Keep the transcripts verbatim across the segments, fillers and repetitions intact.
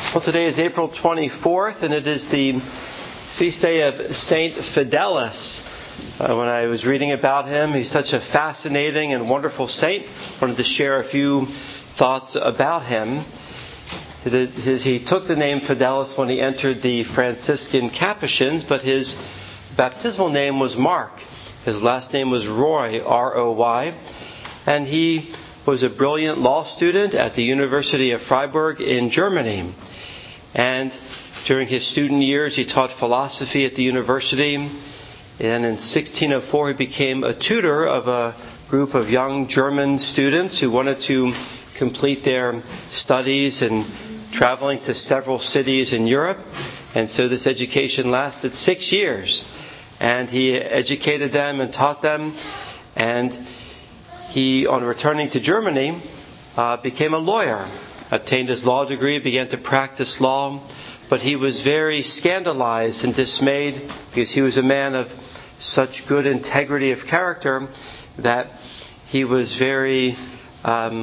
Well, today is April twenty-fourth, and it is the feast day of Saint Fidelis. Uh, when I was reading about him, he's such a fascinating and wonderful saint. I wanted to share a few thoughts about him. He took the name Fidelis when he entered the Franciscan Capuchins, but his baptismal name was Mark. His last name was Roy, R O Y, and he was a brilliant law student at the University of Freiburg in Germany. And during his student years, he taught philosophy at the university. And in sixteen oh four, he became a tutor of a group of young German students who wanted to complete their studies and traveling to several cities in Europe. And so this education lasted six years. And he educated them and taught them. And he, on returning to Germany, uh, became a lawyer, obtained his law degree, began to practice law. But he was very scandalized and dismayed because he was a man of such good integrity of character that he was very, um,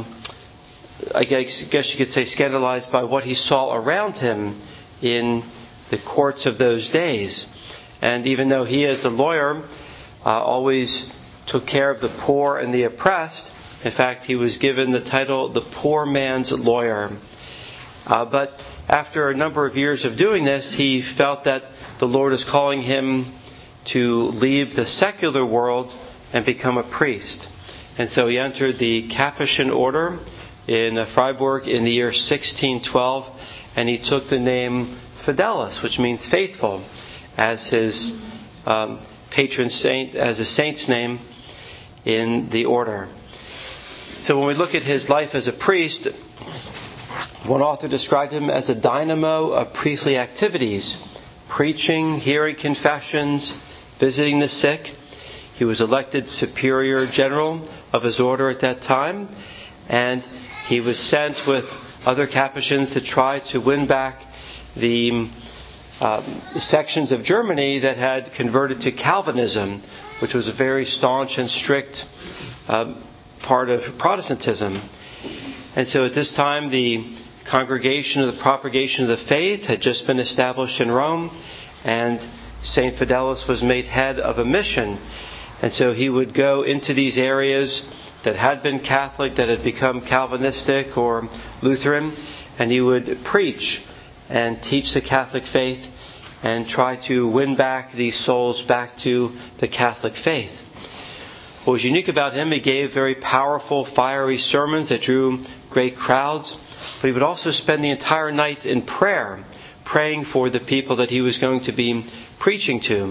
I guess, guess you could say, scandalized by what he saw around him in the courts of those days. And even though he, as a lawyer, uh, always took care of the poor and the oppressed, in fact, he was given the title the poor man's lawyer. Uh, but after a number of years of doing this, he felt that the Lord is calling him to leave the secular world and become a priest. And so he entered the Capuchin order in Freiburg in the year sixteen twelve, and he took the name Fidelis, which means faithful, as his um, patron saint, as a saint's name in the order. So when we look at his life as a priest, one author described him as a dynamo of priestly activities, preaching, hearing confessions, visiting the sick. He was elected superior general of his order at that time, and he was sent with other Capuchins to try to win back the um, sections of Germany that had converted to Calvinism, which was a very staunch and strict uh, part of Protestantism. And so at this time, the Congregation of the Propagation of the Faith had just been established in Rome, and Saint Fidelis was made head of a mission. And so he would go into these areas that had been Catholic, that had become Calvinistic or Lutheran, and he would preach and teach the Catholic faith and try to win back these souls back to the Catholic faith. What was unique about him, he gave very powerful, fiery sermons that drew great crowds, but he would also spend the entire night in prayer, praying for the people that he was going to be preaching to.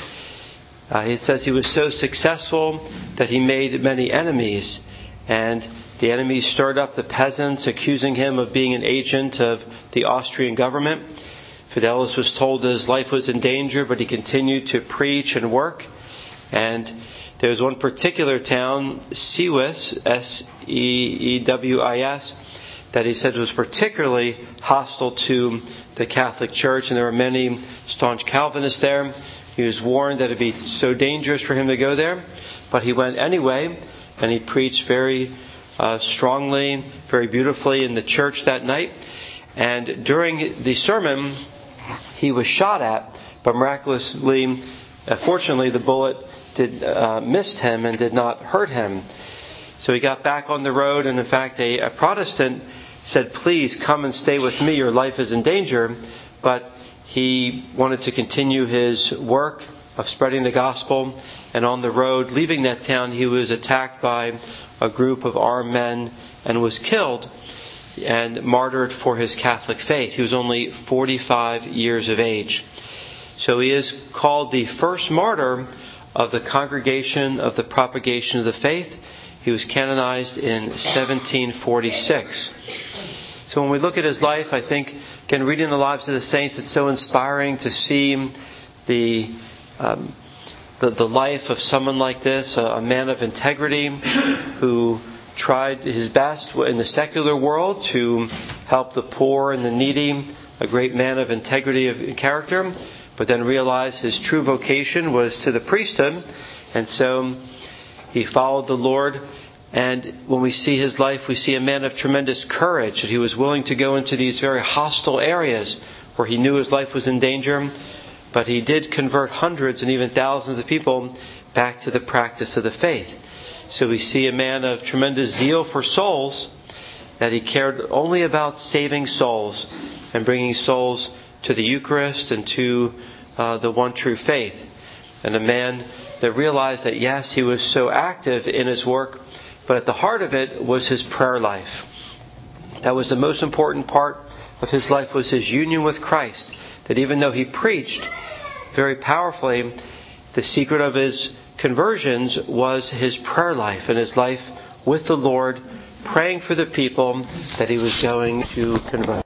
Uh, it says he was so successful that he made many enemies, and the enemies stirred up the peasants, accusing him of being an agent of the Austrian government. Fidelis was told that his life was in danger, but he continued to preach and work. And there was one particular town, Sewis, S E E W I S, that he said was particularly hostile to the Catholic Church, and there were many staunch Calvinists there. He was warned that it would be so dangerous for him to go there, but he went anyway, and he preached very uh, strongly, very beautifully in the church that night. And during the sermon, he was shot at, but miraculously, uh, fortunately, the bullet did uh, missed him and did not hurt him. So he got back on the road, and in fact, a, a Protestant said, "Please come and stay with me, your life is in danger." But he wanted to continue his work of spreading the gospel, and on the road, leaving that town, he was attacked by a group of armed men and was killed and martyred for his Catholic faith. He was only forty-five years of age. So he is called the first martyr of the Congregation of the Propagation of the Faith. He was canonized in seventeen forty-six. So when we look at his life, I think, again, reading the lives of the saints, it's so inspiring to see the um, the, the life of someone like this, a, a man of integrity who tried his best in the secular world to help the poor and the needy, a great man of integrity of character, but then realized his true vocation was to the priesthood, and so he followed the Lord And when we see his life, we see a man of tremendous courage, that he was willing to go into these very hostile areas where he knew his life was in danger. But he did convert hundreds and even thousands of people back to the practice of the faith. So we see a man of tremendous zeal for souls, that he cared only about saving souls and bringing souls to the Eucharist and to uh, the one true faith. And a man that realized that, yes, he was so active in his work, but at the heart of it was his prayer life. That was the most important part of his life, was his union with Christ. That even though he preached very powerfully, the secret of his conversions was his prayer life and his life with the Lord, praying for the people that he was going to convert.